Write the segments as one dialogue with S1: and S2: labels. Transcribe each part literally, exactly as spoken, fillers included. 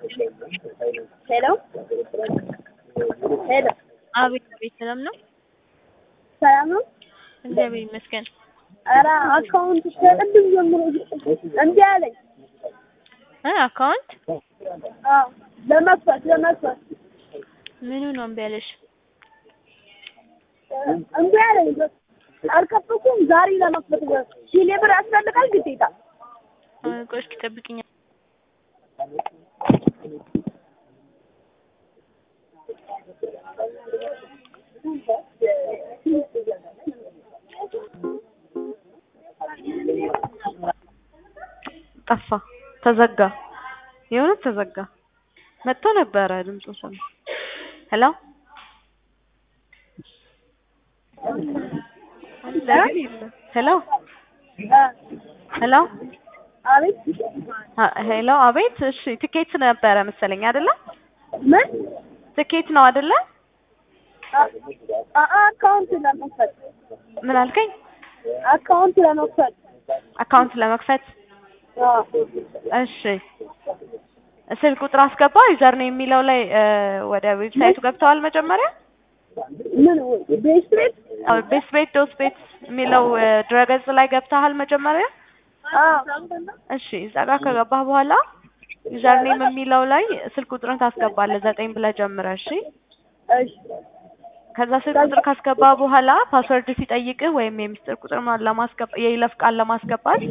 S1: Hello? Hello?
S2: አቤት አቤት ሰላም ነው?
S1: ሰላም ነው?
S2: እግዚአብሔር ይመስገን።
S1: ኧረ አካውንት ከቅድም ጀምሮ እምቢ አለኝ።
S2: እ አካውንት
S1: አዎ ለመክፈት ለመክፈት
S2: ምኑ ነው እምቢ አለሽ?
S1: እምቢ አለኝ። አልከፈኩም። ዛሬ ለመክፈት ሺሌ ብር ያስፈልጋል ግዴታ።
S2: ቆይ እስኪ ጠብቂኝ። ጠፋ፣ ተዘጋ። የሆነ ተዘጋ። መጥቶ ነበረ ድምፁ ሰማ። ሄሎ ሄሎ ሄሎ
S1: አቤት
S2: ሄሎ አቤት። እሺ ትኬት ነበረ መሰለኝ አይደለ?
S1: ምን
S2: ትኬት ነው አይደለ?
S1: አካውንት ለመክፈት።
S2: ምን አልከኝ?
S1: አካውንት ለመክፈት
S2: አካውንት ለመክፈት። እሺ ስልክ ቁጥር አስገባ። ዩዘር ነው የሚለው ላይ ወደ ዌብሳይቱ ገብተዋል መጀመሪያ?
S1: ምን ቤስት ቤት
S2: ቤስት ቤት ዶት ቤት የሚለው ድረገጽ ላይ ገብተሃል መጀመሪያ?
S1: አዎ።
S2: እሺ እዛ ጋር ከገባህ በኋላ ዩዘር ኔም የሚለው ላይ ስልክ ቁጥርን ታስገባለህ ዘጠኝ ብለህ ጀምረህ። እሺ
S1: እሺ።
S2: ከዛ ስልክ ቁጥር ካስገባ በኋላ ፓስወርድ ሲጠይቅህ ወይም የሚስጥር ቁጥር ለማስገባት የይለፍ ቃል ለማስገባት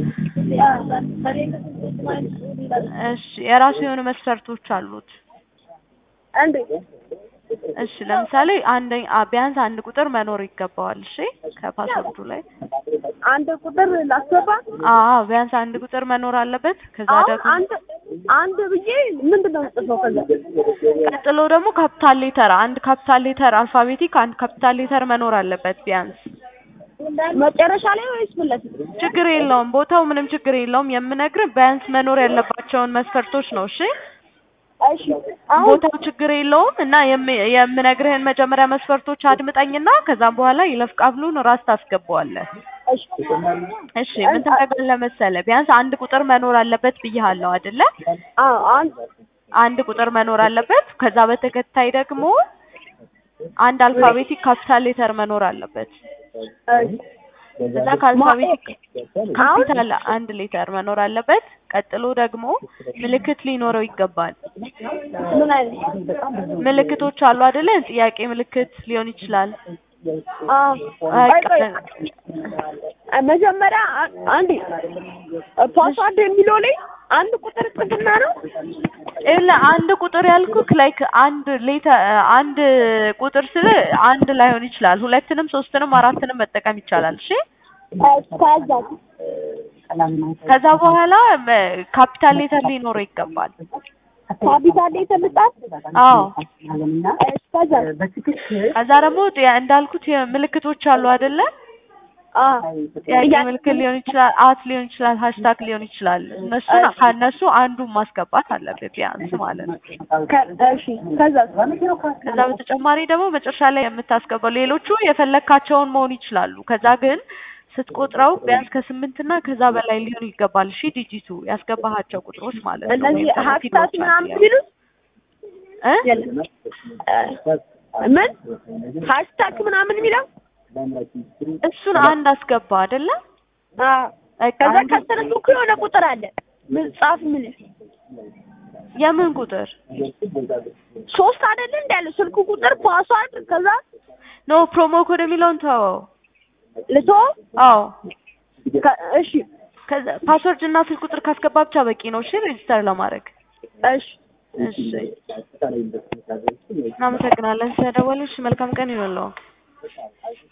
S2: እሺ የራሱ የሆኑ መስፈርቶች አሉት።
S1: አንዴ
S2: እሺ ለምሳሌ አንድ ቢያንስ አንድ ቁጥር መኖር ይገባዋል። እሺ ከፓስወርዱ ላይ
S1: አንድ ቁጥር ላስገባ?
S2: አዎ ቢያንስ አንድ ቁጥር መኖር አለበት። ከዛ ደግሞ
S1: አንድ አንድ ብዬ ምንድነው የምጽፈው? ከዛ
S2: ቀጥሎ ደግሞ ካፒታል ሌተር አንድ ካፒታል ሌተር አልፋቤቲክ አንድ ካፒታል ሌተር መኖር አለበት ቢያንስ።
S1: መጨረሻ ላይ ወይስ ምን ላይ?
S2: ችግር የለውም ቦታው ምንም ችግር የለውም። የምነግርህ ቢያንስ መኖር ያለባቸውን መስፈርቶች ነው። እሺ
S1: እሺ አሁን
S2: ቦታው ችግር የለውም እና የምነግርህን መጀመሪያ መስፈርቶች አድምጠኝና ከዛም በኋላ ይለፍ ቃሉን ራስ ታስገባዋለህ።
S1: እሺ
S2: እሺ ምን ታደርጋለህ መሰለህ? ቢያንስ አንድ ቁጥር መኖር አለበት ብዬሃለሁ አይደለ?
S1: አዎ አንድ
S2: አንድ ቁጥር መኖር አለበት። ከዛ በተከታይ ደግሞ አንድ አልፋቤቲክ ካፒታል ሌተር መኖር አለበት። እዛ ከአልፋቤቲክ ካፒታል አንድ ሌተር መኖር አለበት። ቀጥሎ ደግሞ ምልክት ሊኖረው ይገባል።
S1: ምን አይነት
S2: ምልክቶች አሉ አይደለ? ጥያቄ ምልክት ሊሆን ይችላል።
S1: መጀመሪያ አንዴ ፓስዋርድ የሚለው ላይ አንድ ቁጥር ጽፍና ነው
S2: እላ አንድ ቁጥር ያልኩክ ላይክ አንድ ሌተር አንድ ቁጥር ስለ አንድ ላይሆን ይችላል። ሁለትንም ሶስትንም አራትንም መጠቀም ይቻላል። እሺ
S1: ከዛ
S2: ከዛ በኋላ ካፒታል ሌተር ሊኖረው ይገባል።
S1: ካፒታል ሌተር ልጣት?
S2: አዎ
S1: ከዛ
S2: ከዛ ደግሞ እንዳልኩት ምልክቶች አሉ አይደለ?
S1: አዎ
S2: ጥያቄ ምልክት ሊሆን ይችላል፣ አት ሊሆን ይችላል፣ ሃሽታግ ሊሆን ይችላል። እነሱ ከነሱ አንዱን ማስገባት አለበት ቢያንስ ማለት ነው።
S1: እሺ ከዛ
S2: ከዛ በተጨማሪ ደግሞ መጨረሻ ላይ የምታስገባው ሌሎቹ የፈለካቸውን መሆን ይችላሉ። ከዛ ግን ስትቆጥረው ቢያንስ ከስምንት እና ከዛ በላይ ሊሆን ይገባል። እሺ ዲጂቱ ያስገባሃቸው ቁጥሮች ማለት ነው።
S1: እነዚህ ሃሽታግ ምናምን ቢሉት
S2: እ
S1: ምን ሃሽታግ ምናምን የሚለው
S2: እሱን አንድ አስገባ አይደለ?
S1: አዎ ከዛ ከተነሱ የሆነ ቁጥር አለ ምን ጻፍ? ምን
S2: የምን ቁጥር?
S1: ሶስት አይደለ እንዳለ ስልኩ ቁጥር ፓስዋርድ ከዛ
S2: ኖ ፕሮሞ ኮድ የሚለውን ተወው።
S1: ልቶ
S2: አዎ
S1: እሺ
S2: ከዛ ፓስወርድ እና ስልክ ቁጥር ካስገባ ብቻ በቂ ነው። እሺ ሬጂስተር ለማድረግ።
S1: እሺ
S2: እሺ እናመሰግናለን ስለደወልሽ። መልካም ቀን ይሁንልዎ።